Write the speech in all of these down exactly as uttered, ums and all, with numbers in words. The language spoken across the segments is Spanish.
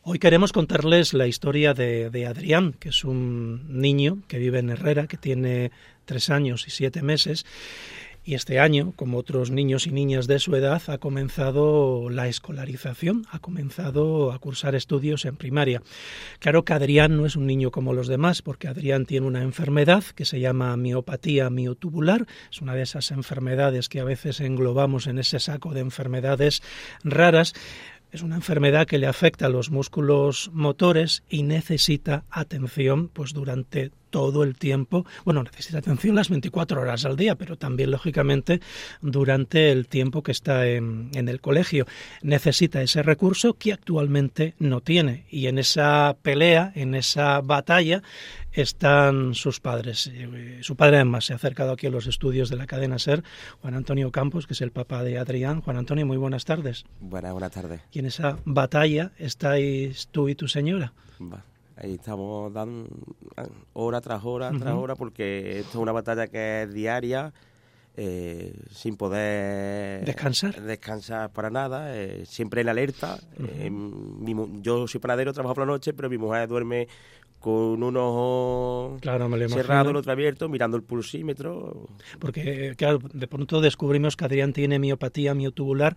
Hoy queremos contarles la historia de, de Adrián, que es un niño que vive en Herrera, que tiene tres años y siete meses. Y este año, como otros niños y niñas de su edad, ha comenzado la escolarización, ha comenzado a cursar estudios en primaria. Claro que Adrián no es un niño como los demás, porque Adrián tiene una enfermedad que se llama miopatía miotubular. Es una de esas enfermedades que a veces englobamos en ese saco de enfermedades raras. Es una enfermedad que le afecta a los músculos motores y necesita atención pues durante todo el tiempo. Bueno, necesita atención las veinticuatro horas al día, pero también, lógicamente, durante el tiempo que está en, en el colegio. Necesita ese recurso que actualmente no tiene. Y en esa pelea, en esa batalla, están sus padres. Su padre, además, se ha acercado aquí a los estudios de la cadena SER, Juan Antonio Campos, que es el papá de Adrián. Juan Antonio, muy buenas tardes. Buenas, buenas tardes. Y en esa batalla estáis tú y tu señora. Va. Ahí estamos dando hora tras hora, uh-huh. tras hora, porque esto es una batalla que es diaria, eh, sin poder descansar descansar para nada, eh, siempre en alerta. Uh-huh. Eh, mi, yo soy panadero, trabajo por la noche, pero mi mujer duerme con un ojo claro, me lo cerrado, el otro abierto, mirando el pulsímetro. Porque, claro, de pronto descubrimos que Adrián tiene miopatía miotubular,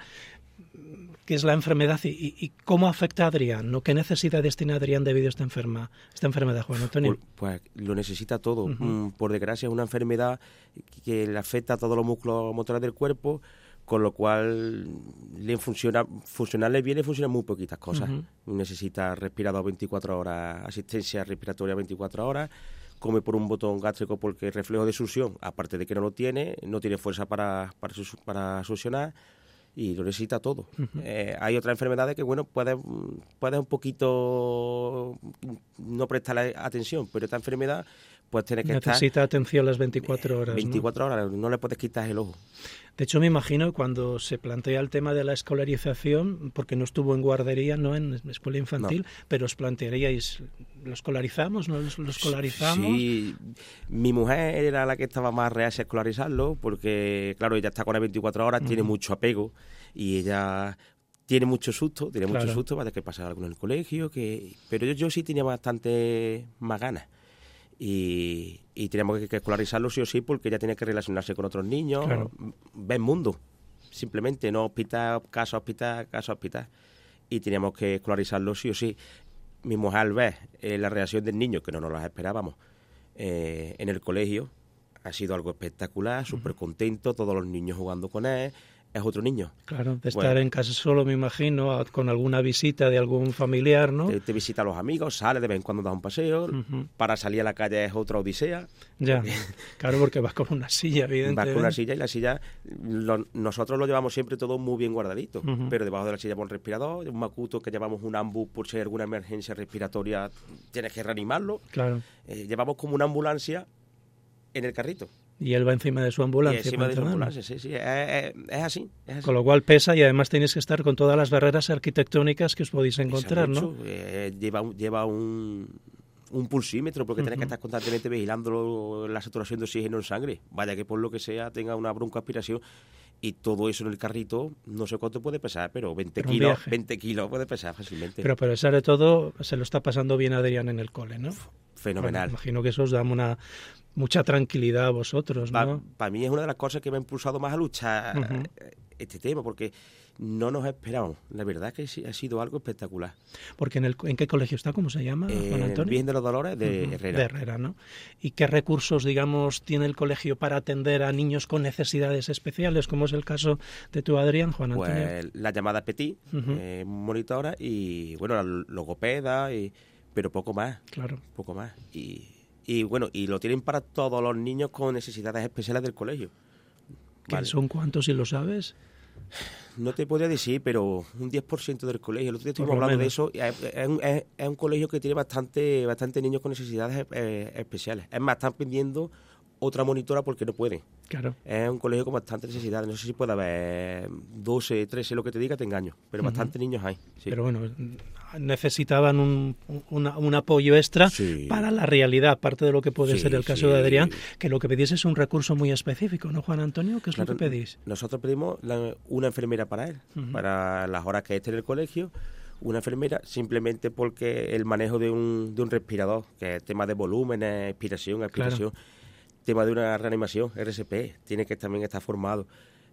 que es la enfermedad, y, y cómo afecta a Adrián, ¿no? ¿Qué necesidades tiene Adrián debido a esta enferma, esta enfermedad, Juan Antonio? Pues, pues lo necesita todo. Uh-huh. Por desgracia es una enfermedad que le afecta a todos los músculos motores del cuerpo, con lo cual le funciona, funcionarle bien y funcionan muy poquitas cosas. Uh-huh. Necesita respirador veinticuatro horas, asistencia respiratoria veinticuatro horas, come por un botón gástrico porque el reflejo de succión, aparte de que no lo tiene, no tiene fuerza para, para, para succionar, y lo necesita todo. Uh-huh. Eh, hay otras enfermedades que, bueno, puedes, puedes un poquito no prestarle atención, pero esta enfermedad, pues tiene que necesita estar... Necesita atención las veinticuatro horas, veinticuatro ¿no? horas, no le puedes quitar el ojo. De hecho, me imagino cuando se plantea el tema de la escolarización, porque no estuvo en guardería, no en escuela infantil, no. Pero os plantearíais, ¿lo escolarizamos? ¿No lo escolarizamos? Sí, mi mujer era la que estaba más reacia a escolarizarlo, porque, claro, ella está con las veinticuatro horas, uh-huh. tiene mucho apego, y ella tiene mucho susto, tiene claro. mucho susto para que pasara algo en el colegio, que pero yo, yo sí tenía bastante más ganas. Y, y teníamos que, que escolarizarlo sí o sí, porque ella tiene que relacionarse con otros niños, claro. ver mundo, simplemente, no hospital, casa, hospital, casa, hospital. Y teníamos que escolarizarlo sí o sí. Mi mujer, al ver eh, la reacción del niño, que no nos la esperábamos, eh, en el colegio, ha sido algo espectacular, súper uh-huh. contento, todos los niños jugando con él. Es otro niño. Claro, de estar bueno, en casa solo, me imagino, con alguna visita de algún familiar, ¿no? Te, te visita a los amigos, sale de vez en cuando, das un paseo. Uh-huh. Para salir a la calle es otra odisea. Ya, claro, porque vas con una silla, evidentemente. Vas con una silla y la silla, lo, nosotros lo llevamos siempre todo muy bien guardadito. Uh-huh. Pero debajo de la silla llevamos un respirador, un macuto que llevamos un ambus por si hay alguna emergencia respiratoria, tienes que reanimarlo. Claro. Eh, llevamos como una ambulancia en el carrito. Y él va encima de su ambulancia. Y encima de su ambulancia, sí, sí, es, es, es, así, es así. Con lo cual pesa, y además tenéis que estar con todas las barreras arquitectónicas que os podéis encontrar, mucho, ¿no? Eh, lleva lleva un, un pulsímetro, porque uh-huh. tienes que estar constantemente vigilando la saturación de oxígeno en sangre. Vaya que por lo que sea tenga una broncoaspiración. Y todo eso en el carrito, no sé cuánto puede pesar, pero veinte kilos, veinte kilos puede pesar fácilmente. Pero, pero a pesar de todo, se lo está pasando bien Adrián en el cole, ¿no? Fenomenal. Bueno, imagino que eso os da una mucha tranquilidad a vosotros, ¿no? Para mí es una de las cosas que me ha impulsado más a luchar uh-huh. este tema, porque no nos esperábamos. La verdad es que ha sido algo espectacular. Porque en, el, ¿en qué colegio está? ¿Cómo se llama, eh, Juan Antonio? El Virgen de los Dolores de uh-huh. Herrera. De Herrera, ¿no? ¿Y qué recursos, digamos, tiene el colegio para atender a niños con necesidades especiales, como es el caso de tu Adrián, Juan Antonio? Pues la llamada Petit, uh-huh. eh, monitora, y bueno, la logopeda, y, pero poco más. Claro. Poco más. Y, y bueno, y lo tienen para todos los niños con necesidades especiales del colegio. ¿Qué ¿Vale? son cuántos, si lo sabes? No te podría decir, pero un diez por ciento del colegio. El otro día estuvimos hablando de eso. Es, es, un, es, es un colegio que tiene bastante, bastante niños con necesidades eh, especiales. Es más, están pidiendo otra monitora porque no pueden. Claro. Es un colegio con bastantes necesidades. No sé si puede haber doce, trece, lo que te diga, te engaño. Pero uh-huh. bastantes niños hay. Sí. Pero bueno, necesitaban un, una, un apoyo extra sí. para la realidad, aparte de lo que puede sí, ser el caso sí. de Adrián, que lo que pedís es un recurso muy específico, ¿no, Juan Antonio? ¿Qué es claro, lo que pedís? Nosotros pedimos la, una enfermera para él, uh-huh. para las horas que esté en el colegio, una enfermera simplemente porque el manejo de un, de un respirador, que es tema de volúmenes, expiración, expiración, claro. Tema de una reanimación, R S P, tiene que también estar formado.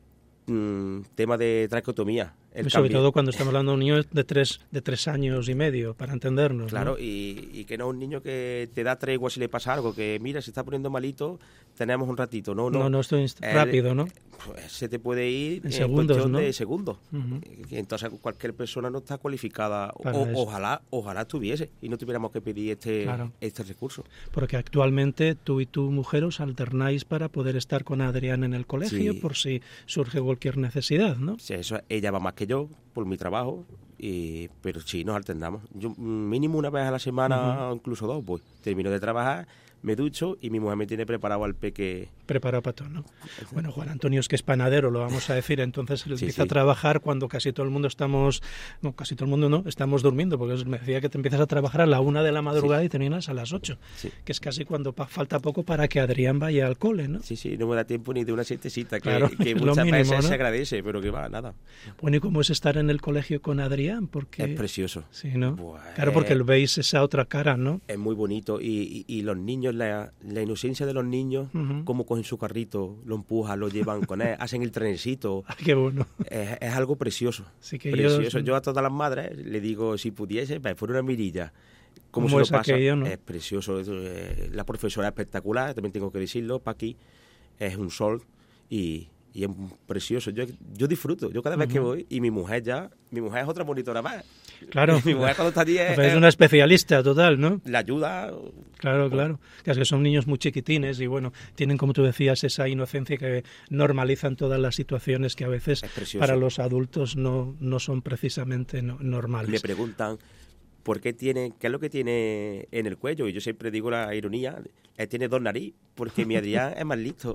Mm, tema de traqueotomía. El sobre cambio. Todo cuando estamos hablando de un niño de tres, de tres años y medio, para entendernos. Claro, ¿no? y, y que no un niño que te da tregua si le pasa algo, que mira, se está poniendo malito, tenemos un ratito. No, no, no, no estoy inst- el, rápido, ¿no? Pues se te puede ir en, en segundos, cuestión ¿no? de segundos. segundos. Uh-huh. Entonces cualquier persona no está cualificada. O, ojalá, ojalá estuviese y no tuviéramos que pedir este, claro. este recurso. Porque actualmente tú y tu mujer os alternáis para poder estar con Adrián en el colegio, sí. por si surge cualquier necesidad, ¿no? Sí, eso, ella va más que yo por mi trabajo, y, pero sí, nos alternamos. Yo mínimo una vez a la semana, uh-huh. o incluso dos, voy. Termino de trabajar, me ducho y mi mujer me tiene preparado al peque. Preparado para todo, ¿no? Bueno, Juan Antonio es que es panadero, lo vamos a decir, entonces él sí, empieza sí. a trabajar cuando casi todo el mundo estamos, no, casi todo el mundo no, estamos durmiendo, porque me decía que te empiezas a trabajar a la una de la madrugada sí. y terminas a las ocho, sí. que es casi cuando pa- falta poco para que Adrián vaya al cole, ¿no? Sí, sí, no me da tiempo ni de una siestecita, que, claro, que muchas mínimo, veces ¿no? se agradece, pero que va, nada. Bueno, ¿y cómo es estar en el colegio con Adrián? Porque es precioso. Sí, ¿no? Pues, claro, porque veis esa otra cara, ¿no? Es muy bonito, y, y, y los niños, la, la inocencia de los niños, uh-huh. cómo cogen su carrito, lo empujan, lo llevan con él, hacen el trenecito. Ay, qué bueno. Es, es algo precioso. Sí que precioso. Yo, yo a todas las madres le digo, si pudiese, pues fuera una mirilla. ¿Cómo, ¿Cómo se lo pasa? Aquello, ¿no? Es precioso. La profesora es espectacular, también tengo que decirlo, Paqui, es un sol y... y es precioso. Yo, yo disfruto. Yo cada vez uh-huh. que voy, y mi mujer ya, mi mujer es otra monitora más. Claro. Mi mujer cuando está allí es, es una especialista total, ¿no? La ayuda. Claro, claro. Es que son niños muy chiquitines y bueno, tienen, como tú decías, esa inocencia que normalizan todas las situaciones que a veces para los adultos no, no son precisamente no, normales. Me preguntan ¿por qué tiene, qué es lo que tiene en el cuello? Y yo siempre digo la ironía, él tiene dos narices, porque mi Adrián es más listo.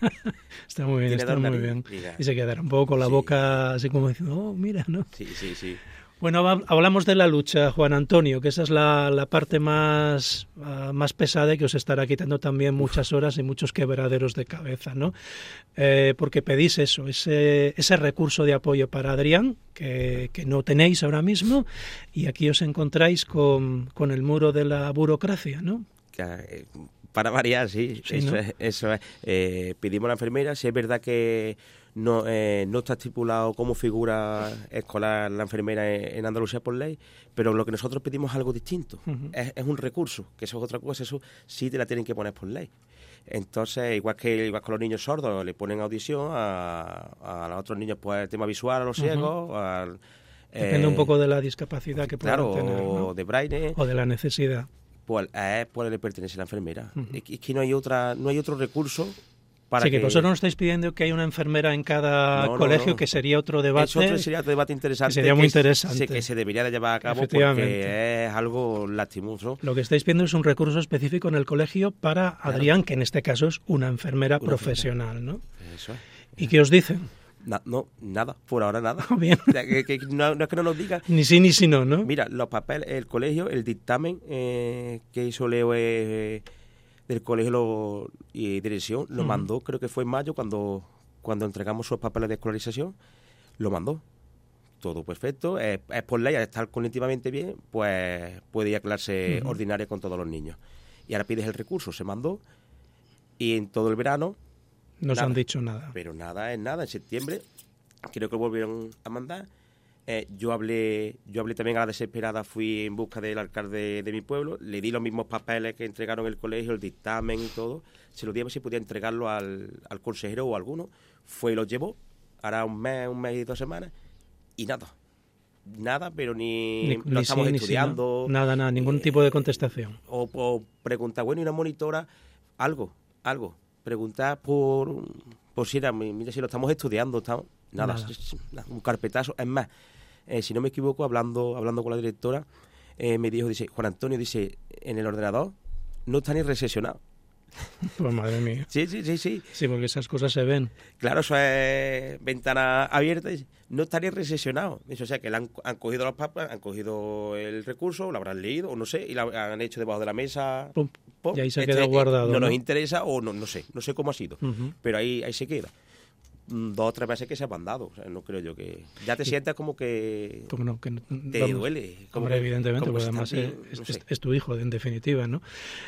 Está muy bien, está muy nariz. bien. Mira. Y se quedará un poco con la sí. boca así como diciendo, oh, mira, ¿no? Sí, sí, sí. Bueno, hablamos de la lucha, Juan Antonio, que esa es la, la parte más, uh, más pesada y que os estará quitando también muchas horas y muchos quebraderos de cabeza, ¿no? Eh, porque pedís eso, ese, ese recurso de apoyo para Adrián, que, que no tenéis ahora mismo, y aquí os encontráis con, con el muro de la burocracia, ¿no? Para variar, sí, sí eso, ¿no? es, eso es. Eh, pedimos a la enfermera, si es verdad que no eh, no está estipulado como figura escolar la enfermera en, en Andalucía por ley, pero lo que nosotros pedimos es algo distinto. Uh-huh. Es, es un recurso, que eso es otra cosa, eso sí te la tienen que poner por ley. Entonces, igual que igual con los niños sordos, le ponen audición, a, a los otros niños pues el tema visual, a los ciegos, uh-huh. al, Depende eh, un poco de la discapacidad que puedan claro, tener, ¿no? o de braille. O de la necesidad. Pues a él pues, le pertenece a la enfermera. Uh-huh. Es que no hay otra, no hay otro recurso para sí, que... que vosotros no estáis pidiendo que haya una enfermera en cada no, colegio, no, no. que sería otro debate. Eso otro sería otro debate interesante. Sería muy que interesante. Se, que se debería de llevar a cabo porque es algo lastimoso. Lo que estáis pidiendo es un recurso específico en el colegio para claro. Adrián, que en este caso es una enfermera una profesional, enfermera. ¿no? Eso es. ¿Y qué os dicen? No, no, nada, por ahora nada. Oh, bien. Que, que no, no es que no nos digan. Ni sí ni sí no, ¿no? Mira, los papeles, el colegio, el dictamen eh, que hizo Leo eh, del colegio lo, y dirección, lo uh-huh. mandó, creo que fue en mayo, cuando, cuando entregamos sus papeles de escolarización, lo mandó. Todo perfecto, es, es por ley, al estar cognitivamente bien, pues puede ir a clase uh-huh. ordinaria con todos los niños. Y ahora pides el recurso, se mandó, y en todo el verano... No os nada, han dicho nada. Pero nada es nada. En septiembre creo que volvieron a mandar. Eh, yo hablé yo hablé también a la desesperada, fui en busca del alcalde de mi pueblo, le di los mismos papeles que entregaron el colegio, el dictamen y todo. Se lo di a ver si podía entregarlo al, al consejero o a alguno. Fue y lo llevó. Hará un mes, un mes y dos semanas. Y nada. Nada, pero ni, ni lo ni estamos sí, estudiando. Sí, ¿no? Nada, nada, ningún eh, tipo de contestación. O, o preguntar, bueno, y una monitora, algo, algo. Preguntar por, por si era, mira, si lo estamos estudiando, estamos, nada, nada. Un carpetazo. Es más, eh, si no me equivoco, hablando hablando con la directora, eh, me dijo, dice, Juan Antonio, dice, en el ordenador no está ni recesionado. Pues madre mía. Sí, sí, sí, sí. Sí, porque esas cosas se ven. Claro, eso es ventana abierta, no está ni recesionado. O sea, que le han, han cogido los papas, han cogido el recurso, lo habrán leído, o no sé, y lo han hecho debajo de la mesa. Pum. Pum. Y ahí se ha este, quedado guardado. No, ¿no? nos interesa, o no, no sé, no sé cómo ha sido, uh-huh. pero ahí, ahí se queda. dos o tres veces que se han dado. O sea, no creo yo que... Ya te sientas como que... Como no, que te vamos, duele. Como hombre, que, evidentemente, como porque que además bien, es, no es, sé. es tu hijo, en definitiva, ¿no?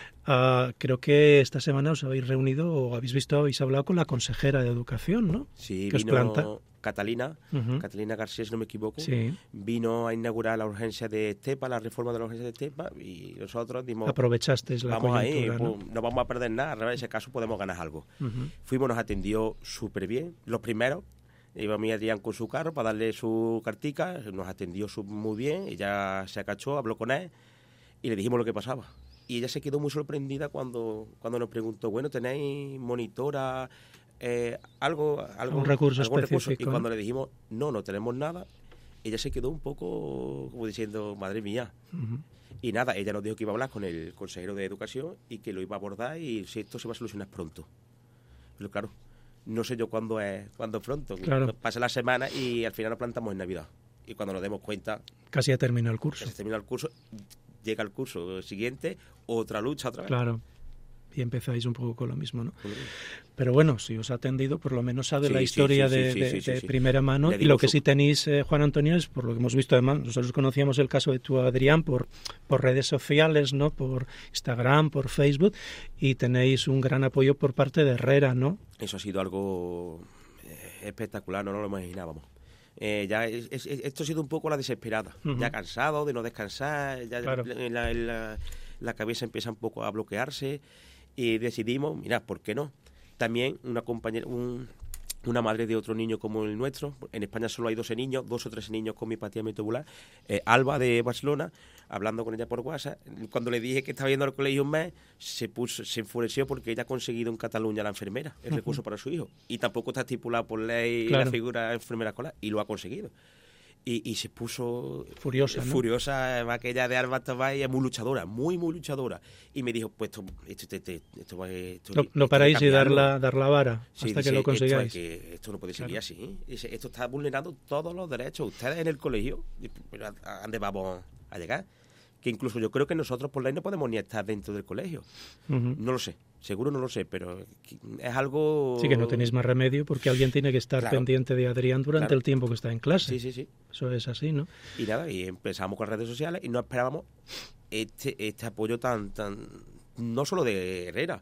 Uh, creo que esta semana os habéis reunido o habéis visto, habéis hablado con la consejera de Educación, ¿no? Sí, que os vino planta. Catalina, Uh-huh. Catalina García, si no me equivoco, Sí. vino a inaugurar la urgencia de Estepa, la reforma de la urgencia de Estepa, y nosotros dimos... Aprovechasteis la vamos ahí, coyuntura, ¿no? pues, no vamos a perder nada, en ese caso podemos ganar algo. Uh-huh. Fuimos, nos atendió súper bien, los primeros, iba mi Adrián con su carro para darle su cartica, nos atendió su, muy bien, ella se acachó, habló con él, y le dijimos lo que pasaba. Y ella se quedó muy sorprendida cuando, cuando nos preguntó, bueno, ¿tenéis monitora, eh, algo, algo, un recurso algún específico? recurso? Y cuando le dijimos, no, no tenemos nada, ella se quedó un poco como diciendo, madre mía. Uh-huh. Y nada, ella nos dijo que iba a hablar con el consejero de Educación y que lo iba a abordar y si esto se va a solucionar pronto. Pero claro, no sé yo cuándo es, cuándo es pronto. Claro. Pasa la semana y al final nos plantamos en Navidad. Y cuando nos demos cuenta... Casi ha terminado el curso. Que se termina el curso, llega el curso siguiente, otra lucha otra vez. Claro. Y empezáis un poco con lo mismo, ¿no? Sí. Pero bueno, si os ha atendido, por lo menos sabe Sí, la sí, historia sí, de, sí, de, sí, sí, de sí. primera mano. Le Y digo lo que su- sí tenéis, eh, Juan Antonio, es por lo que hemos visto además, nosotros conocíamos el caso de tu Adrián por, por redes sociales, ¿no? Por Instagram, por Facebook, y tenéis un gran apoyo por parte de Herrera, ¿no? Eso ha sido algo eh, espectacular, no nos lo imaginábamos. Eh, ya es- es- esto ha sido un poco la desesperada, Ujú. ya cansado de no descansar, ya Claro. la, la- la cabeza empieza un poco a bloquearse y decidimos, mira, ¿por qué no? También una compañera, un- una madre de otro niño como el nuestro, en España solo hay doce niños, dos o tres niños con miopatía miotubular, eh, Alba de Barcelona, hablando con ella por WhatsApp, cuando le dije que estaba yendo al colegio un mes, se puso, se enfureció porque ella ha conseguido en Cataluña la enfermera, el Ujú. recurso para su hijo, y tampoco está estipulado por ley Claro. la figura de enfermera escolar, y lo ha conseguido. Y, y se puso Furiosa, ¿no? furiosa, además que ella de Alba Tabay es muy luchadora, muy, muy luchadora. Y me dijo, pues esto, esto, esto, esto, va- esto- No, esto no hay que paráis y dar cambiarlo. la, dar la vara Sí, hasta dice, que lo esto, hay consigáis. que- esto no puede seguir Claro. así. Dice, esto está vulnerando todos los derechos. Ustedes en el colegio, y, pero ¿a a dónde vamos a llegar? Que incluso yo creo que nosotros por ley no podemos ni estar dentro del colegio. Ujú. No lo sé, seguro no lo sé, pero es algo... Sí, que no tenéis más remedio porque alguien tiene que estar Claro. pendiente de Adrián durante Claro. el tiempo que está en clase. Sí, sí, sí. Eso es así, ¿no? Y nada, y empezamos con las redes sociales y no esperábamos este, este apoyo tan, tan, no solo de Herrera,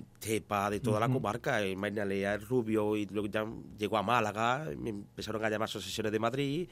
Tepa, de toda la Ujú. comarca, el Marinalea, el Rubio, y luego ya llegó a Málaga, me empezaron a llamar asociaciones de Madrid,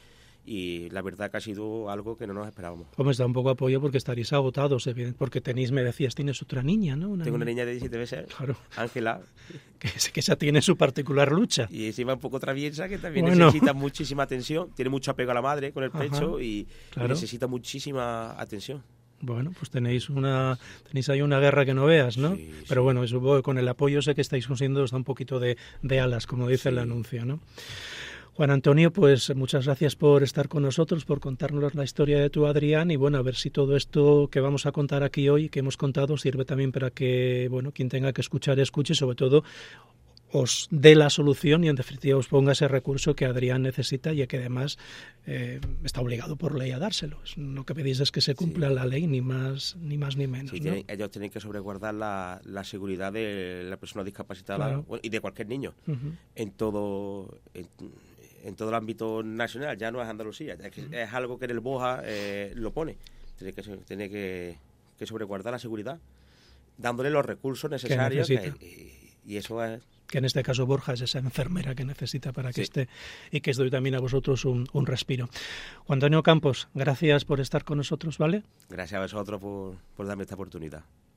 y la verdad que ha sido algo que no nos esperábamos. Hombre, os da un poco apoyo porque estaréis agotados, evidente, porque tenéis, me decías, tienes otra niña, ¿no? Tengo una niña de diecisiete meses, Claro, Ángela, que, que esa tiene su particular lucha. y encima un poco traviesa, que también Bueno. necesita muchísima atención, tiene mucho apego a la madre con el Ajá, pecho, y, claro. y necesita muchísima atención. Bueno, pues tenéis una tenéis ahí una guerra que no veas, ¿no? Sí, Pero sí. bueno, supongo que con el apoyo sé que estáis consiguiendo os da un poquito de, de alas, como dice el Sí. anuncio, ¿no? Juan Antonio, pues muchas gracias por estar con nosotros, por contarnos la historia de tu Adrián y bueno, a ver si todo esto que vamos a contar aquí hoy, que hemos contado, sirve también para que, bueno, quien tenga que escuchar, escuche, y sobre todo os dé la solución y en definitiva os ponga ese recurso que Adrián necesita y que además eh, está obligado por ley a dárselo. Lo que pedís es que se cumpla Sí. la ley, ni más ni más ni menos. Sí, ¿no? tienen- ellos tienen que sobreguardar la, la seguridad de la persona discapacitada Claro. bueno, y de cualquier niño Ujú. en todo en, en todo el ámbito nacional, ya no es Andalucía, ya que es algo que en el BOJA eh, lo pone. Tiene que tiene que, que sobreguardar la seguridad, dándole los recursos necesarios que- necesita. y, y eso es Que en este caso Borja es esa enfermera que necesita para que Sí. esté y que os doy también a vosotros un, un respiro. Juan Antonio Campos, gracias por estar con nosotros, ¿vale? gracias a vosotros por, por darme esta oportunidad.